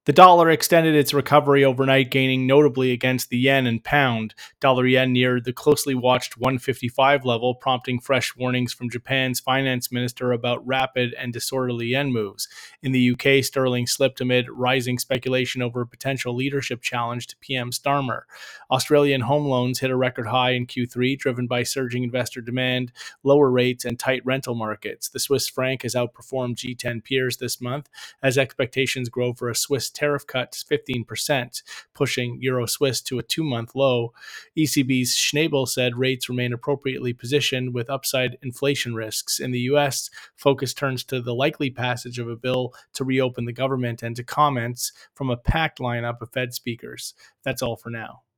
The dollar extended its recovery overnight, gaining notably against the yen and pound. Dollar yen neared the closely watched 155 level, prompting fresh warnings from Japan's finance minister about rapid and disorderly yen moves. In the UK, sterling slipped amid rising speculation over a potential leadership challenge to PM Starmer. Australian home loans hit a record high in Q3, driven by surging investor demand, lower rates, and tight rental markets. The Swiss franc has outperformed G10 peers this month as expectations grow for a Swiss tariff cut to 15%, pushing Euro Swiss to a 2-month low. ECB's Schnabel said rates remain appropriately positioned with upside inflation risks. In the U.S., focus turns to the likely passage of a bill to reopen the government and to comments from a packed lineup of Fed speakers. That's all for now.